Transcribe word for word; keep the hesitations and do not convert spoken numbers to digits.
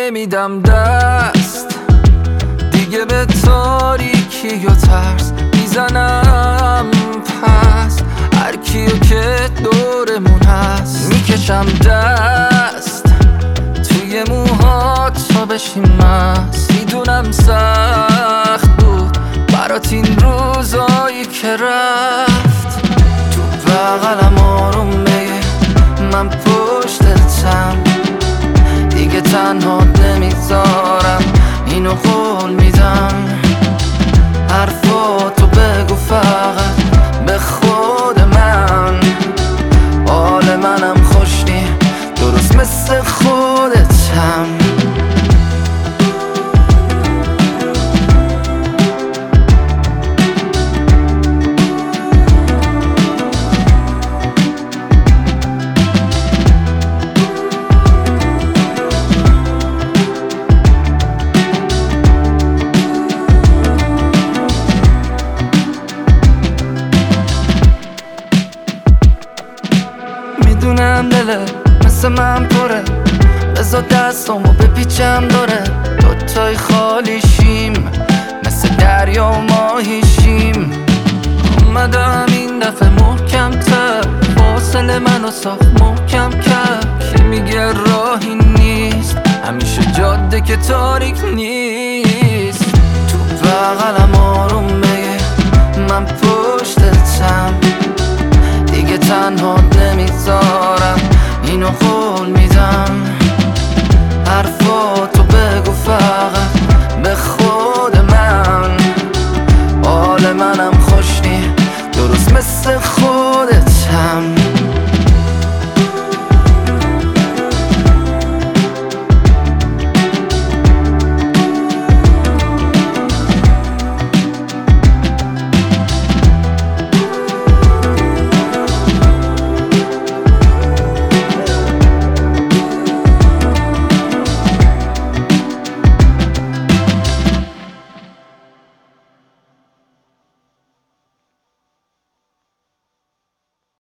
نمیدم دست دیگه، به تاریکی و ترس میزنم پس هر کیو که دورمون هست. میکشم دست توی موها تا بشیم مست. میدونم سخت بود برات این روزایی که رفت. تو بغلم آروم بگه من پشتتم، دیگه تنها نمیذارم، اینو قول میدم. حرفاتو بگو فقط به خود من، حال منم خوش نی درست مثل خودتم. میدونم دله مثل من پره، بذار دستامو بپیچم داره. دوتای خالیشیم مثل دریا و ماهیشیم. اومدم این دفعه محکم تر، فاصله منو ساخت محکم کرد. کی میگه راهی نیست، همیشه جاده که تاریک نیست. تو بغلم